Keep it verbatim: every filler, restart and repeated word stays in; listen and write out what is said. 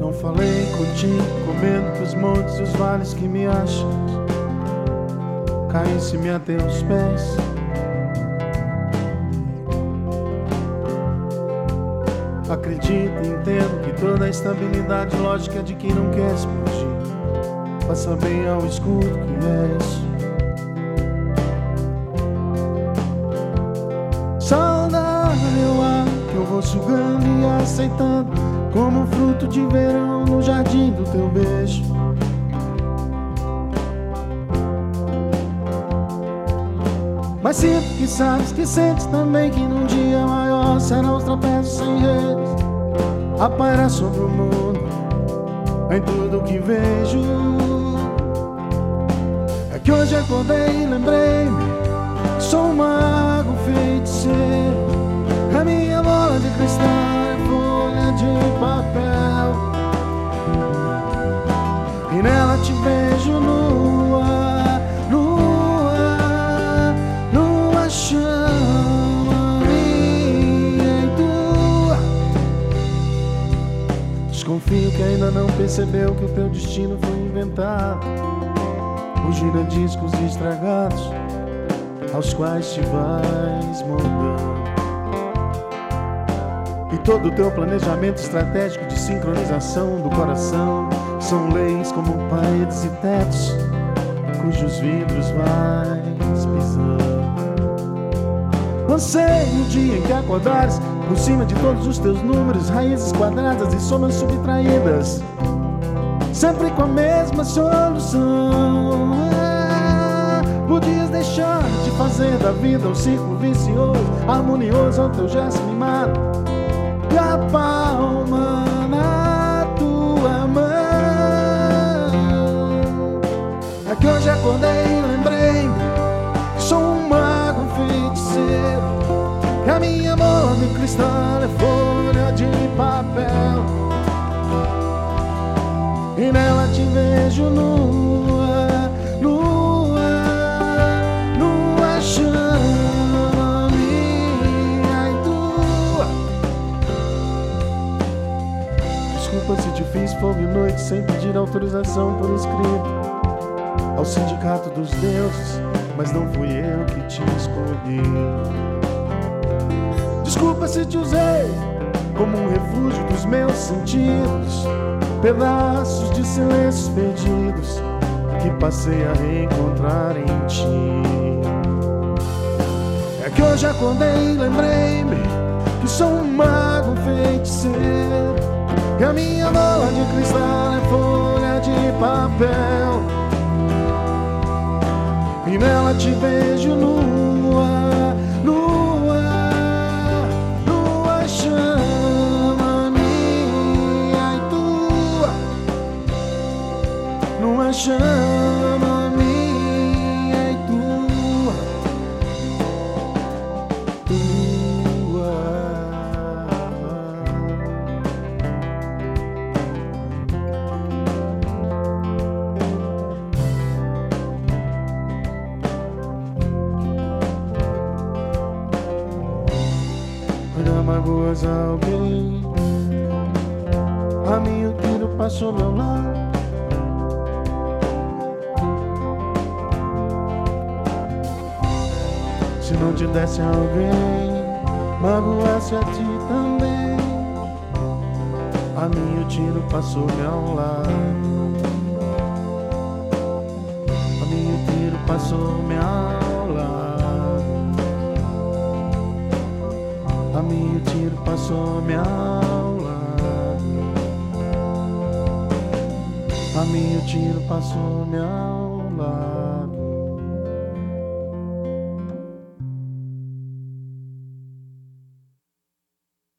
Não falei contigo, comendo que os montes e os vales que me acham caísse-me até os pés. Acredito e entendo que toda a estabilidade lógica é de quem não quer explodir. Faça bem ao escuro que és. Saudade eu ar que eu vou sugando e aceitando, como um fruto de verão no jardim do teu beijo. Mas sinto que sabes que sentes também que num dia maior serão os trapézios sem redes a pairar sobre o mundo, em tudo que vejo. É que hoje acordei e lembrei-me que sou um mago feiticeiro. A minha bola de cristal é folha de papel, e nela te vejo nua, nua, nua chama minha e tua. Desconfio que ainda não percebeu que o teu destino foi inventado por giradiscos estragados aos quais te vais moldando. E todo o teu planejamento estratégico de sincronização do coração são leis como paredes e tetos cujos vidros vais pisando. Anseio o dia em que acordares por cima de todos os teus números, raízes quadradas e somas subtraídas, sempre com a mesma solução. Ah, podias deixar de fazer da vida um ciclo vicioso, harmonioso ao teu gesto mimado e a palma na tua mão. É que hoje acordei e lembrei que sou um mago feiticeiro, que a minha bola de cristal é folha de papel, e nela te vejo nua, nua, nua chama minha e tua. Desculpa se te fiz fogo e noite sem pedir autorização por escrito ao sindicato dos deuses, mas não fui eu que te escolhi. Desculpa se te usei como um refúgio dos meus sentidos, pedaços de silêncios perdidos que passei a reencontrar em ti. É que hoje acordei e lembrei-me que sou um mago feiticeiro, que a minha bola de cristal é folha de papel, e nela te vejo nua, nua, nua chama minha e tua, nua chama minha e tua, tua. Quando magoas alguém, a mim o tiro passou meu lado. Se não te desse alguém, magoasse a ti também, a mim o tiro passou-me ao lado. A mim o tiro passou-me ao lado. A mim o tiro passou-me ao lado. A mim o tiro passou-me ao lado.